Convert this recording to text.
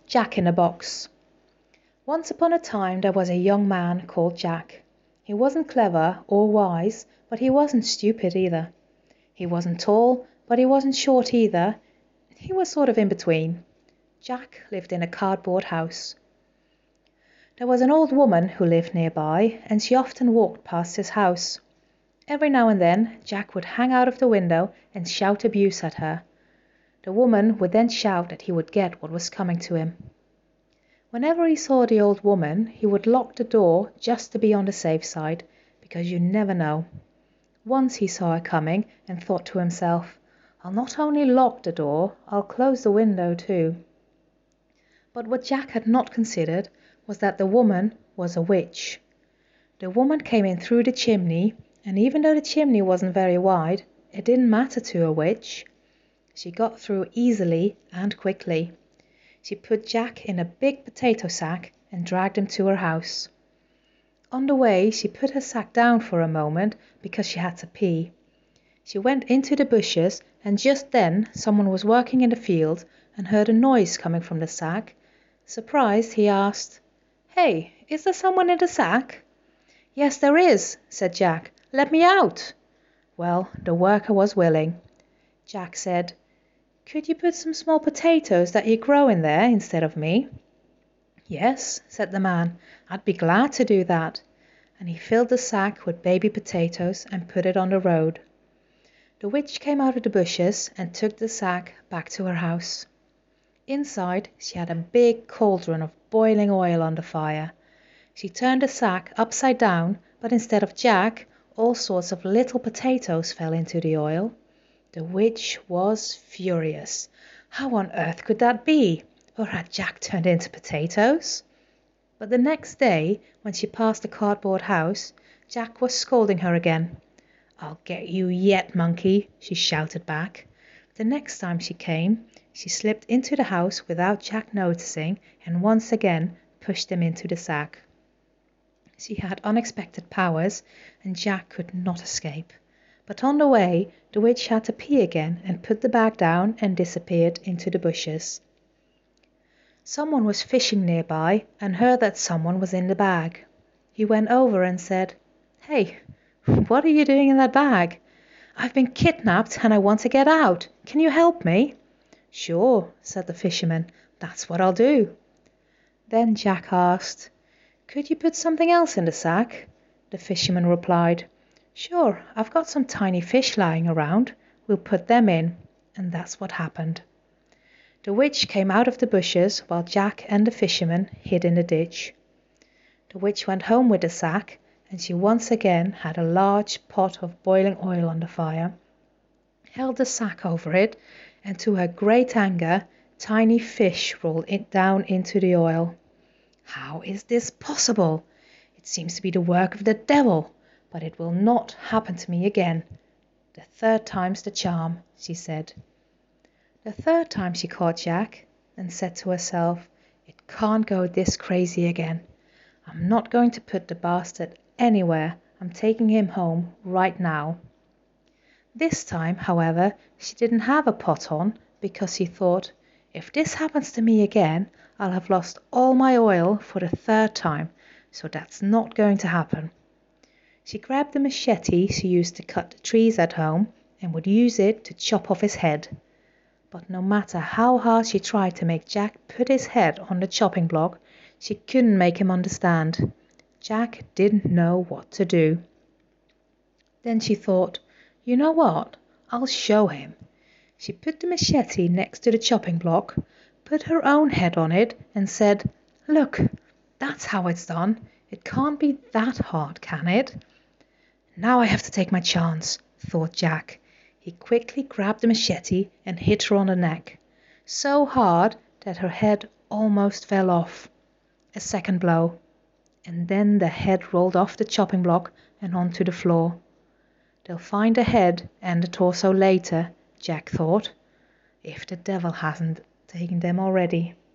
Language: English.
Jack in a Box. Once upon a time there was a young man called Jack. He wasn't clever or wise, but he wasn't stupid either. He wasn't tall, but he wasn't short either. He was sort of in between. Jack lived in a cardboard house. There was an old woman who lived nearby, and she often walked past his house. Every now and then Jack would hang out of the window and shout abuse at her. The woman would then shout that he would get what was coming to him. Whenever he saw the old woman, he would lock the door just to be on the safe side, because you never know. Once he saw her coming and thought to himself, "I'll not only lock the door, I'll close the window too." But what Jack had not considered was that the woman was a witch. The woman came in through the chimney, and even though the chimney wasn't very wide, it didn't matter to a witch. She got through easily and quickly. She put Jack in a big potato sack and dragged him to her house. On the way she put her sack down for a moment because she had to pee. She went into the bushes, and just then someone was working in the field and heard a noise coming from the sack. Surprised, he asked, "Hey, is there someone in the sack?" "Yes, there is," said Jack. "Let me out." Well, the worker was willing. Jack said, "Could you put some small potatoes that you grow in there instead of me?" "Yes," said the man, "I'd be glad to do that." And he filled the sack with baby potatoes and put it on the road. The witch came out of the bushes and took the sack back to her house. Inside she had a big cauldron of boiling oil on the fire. She turned the sack upside down, but instead of Jack, all sorts of little potatoes fell into the oil. The witch was furious. How on earth could that be? Or had Jack turned into potatoes? But the next day, when she passed the cardboard house, Jack was scolding her again. "I'll get you yet, monkey," she shouted back. The next time she came, she slipped into the house without Jack noticing and once again pushed him into the sack. She had unexpected powers, and Jack could not escape. But on the way, the witch had to pee again and put the bag down and disappeared into the bushes. Someone was fishing nearby and heard that someone was in the bag. He went over and said, "Hey, what are you doing in that bag?" "I've been kidnapped and I want to get out. Can you help me?" "Sure," said the fisherman. "That's what I'll do." Then Jack asked, "Could you put something else in the sack?" The fisherman replied, "Sure, I've got some tiny fish lying around. We'll put them in." And that's what happened. The witch came out of the bushes while Jack and the fisherman hid in the ditch. The witch went home with the sack, and she once again had a large pot of boiling oil on the fire, held the sack over it, and to her great anger, tiny fish rolled down into the oil. "How is this possible? It seems to be the work of the devil, but it will not happen to me again. The third time's the charm," she said. The third time she caught Jack and said to herself, "It can't go this crazy again. I'm not going to put the bastard anywhere. I'm taking him home right now." This time, however, she didn't have a pot on because she thought, "If this happens to me again, I'll have lost all my oil for the third time, so that's not going to happen." She grabbed the machete she used to cut the trees at home and would use it to chop off his head. But no matter how hard she tried to make Jack put his head on the chopping block, she couldn't make him understand. Jack didn't know what to do. Then she thought, "You know what? I'll show him." She put the machete next to the chopping block, put her own head on it, and said, "Look, that's how it's done. It can't be that hard, can it?" "Now I have to take my chance," thought Jack. He quickly grabbed the machete and hit her on the neck, so hard that her head almost fell off. A second blow, and then the head rolled off the chopping block and onto the floor. "They'll find the head and the torso later," Jack thought, "if the devil hasn't taken them already."